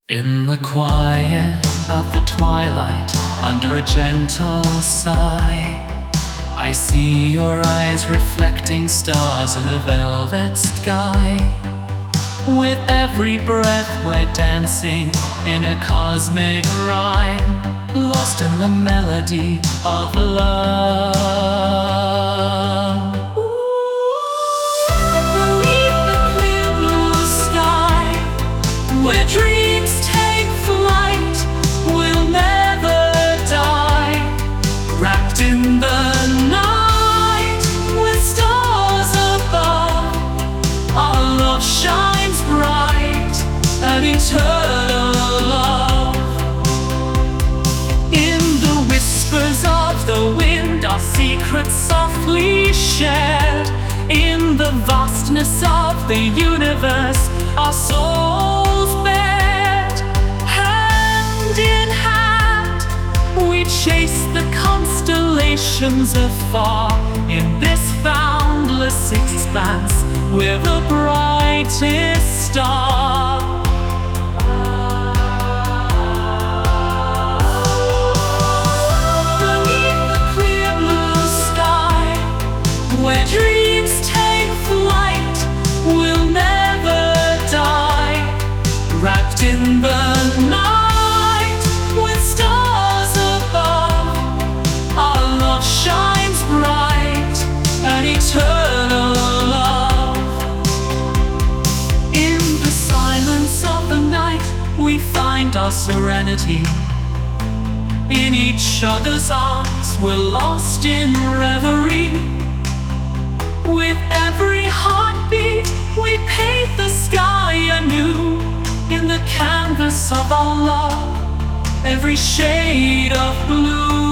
In the quiet of the twilight, under a gentle sigh, I see your eyes reflecting stars in a velvet sky. With every breath we're dancing in a cosmic rhyme, lost in the melody of love. Beneath the clear blue sky, where dreams take flight, we'll never die. Wrapped in the night, with stars above, our love shines bright, an eternal love. In the whispers of the wind, our secrets softly shared. In the vastness of the universe, our souls bared. Hand in hand, we chase the constellations afar. In this boundless expanse, we're the brightest star. Beneath the clear blue sky, where dreams take flight, we'll never die. Wrapped in the night, with stars above, our love shines bright, an eternal love. In the silence of the night, we find our serenity. In each other's arms, we're lost in reverie. With every heartbeat, we paint the sky anew. In the canvas of our love, every shade of blue.